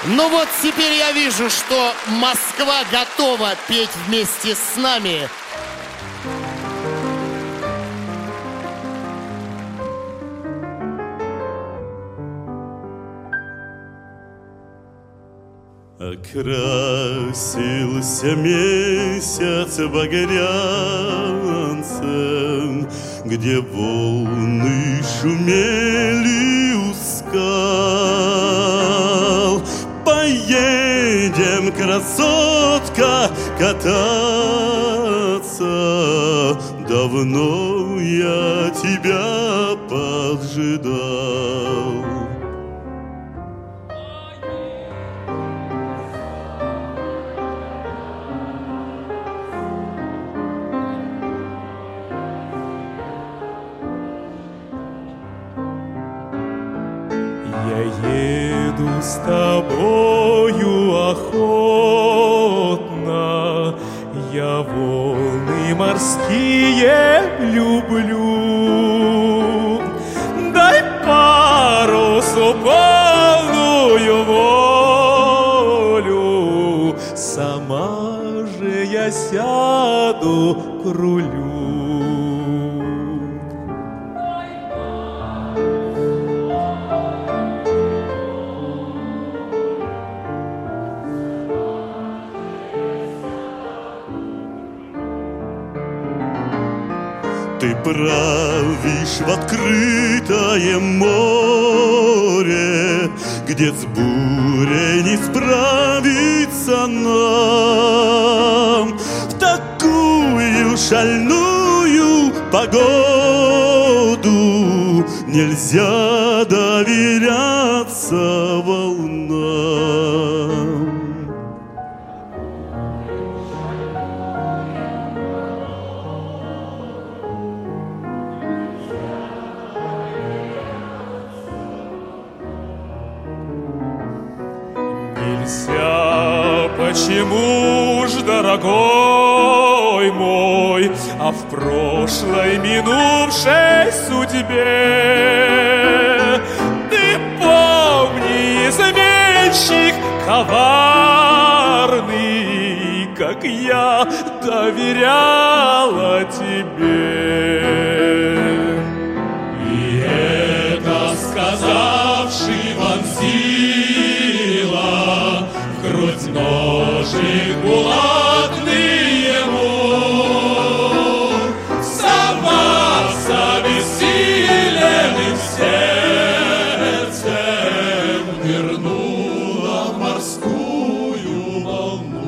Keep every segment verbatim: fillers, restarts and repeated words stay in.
Ну вот теперь я вижу, что Москва готова петь вместе с нами. Окрасился месяц багрянцем, где волны шумели у скал. Поедем, красотка, кататься, давно я тебя поджидал. Я еду с тобою охотно, я волны морские люблю. Дай парусу полную волю, сама же я сяду к рулю. Ты правишь в открытое море, где с бурей не справиться нам. В такую шальную погоду нельзя доверяться волнам. Нельзя, почему ж, дорогой мой, а в прошлой минувшей судьбе ты помни, изменщик коварный, как я доверяла тебе. И это сказавший вонзила в грудь ножик булатный ему. Соваться обессиленным сердцем нырнула в морскую волну.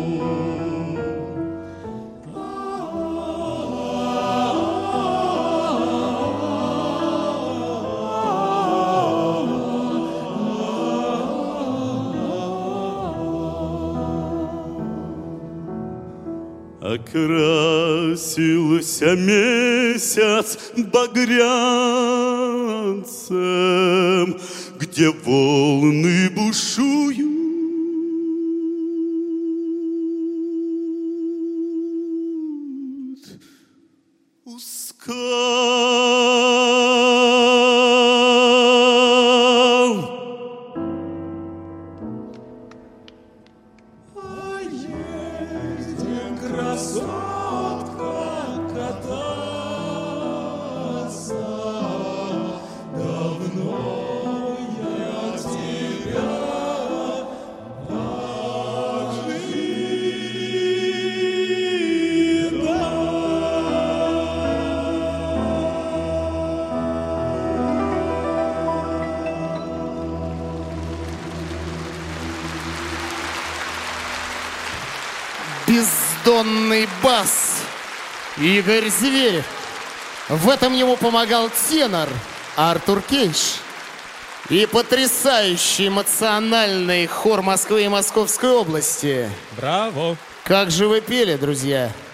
Окрасился месяц багрянцем, где волны бушуют у скал. Поедем, красотка, кататься, давно я тебя Бездонный бас Игорь Зверев. В этом ему помогал тенор Артур Кейш. И потрясающий эмоциональный хор Москвы и Московской области. Браво! Как же вы пели, друзья!